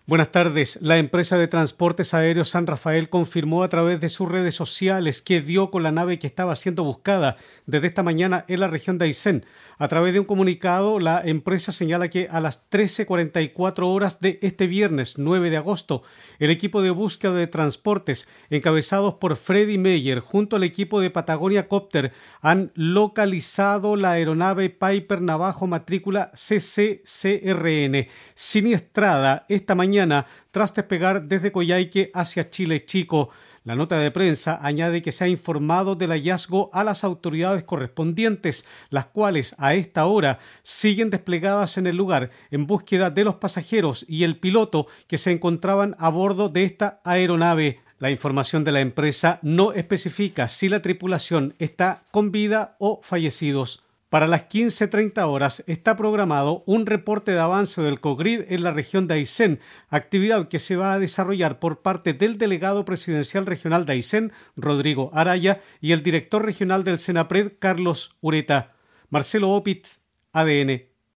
Buenas tardes. La empresa de transportes aéreos San Rafael confirmó a través de sus redes sociales que dio con la nave que estaba siendo buscada desde esta mañana en la región de Aysén. A través de un comunicado, la empresa señala que a las 13:44 horas de este viernes 9 de agosto, el equipo de búsqueda de transportes, encabezados por Freddy Meyer, junto al equipo de Patagonia Copter, han localizado la aeronave Piper Navajo matrícula CCCRN, siniestrada esta mañana tras despegar desde Coyhaique hacia Chile Chico. La nota de prensa añade que se ha informado del hallazgo a las autoridades correspondientes, las cuales a esta hora siguen desplegadas en el lugar en búsqueda de los pasajeros y el piloto que se encontraban a bordo de esta aeronave. La información de la empresa no especifica si la tripulación está con vida o fallecidos. Para las 15:30 horas está programado un reporte de avance del COGRID en la región de Aysén, actividad que se va a desarrollar por parte del delegado presidencial regional de Aysén, Rodrigo Araya, y el director regional del Senapred, Carlos Ureta. Marcelo Opitz, ADN.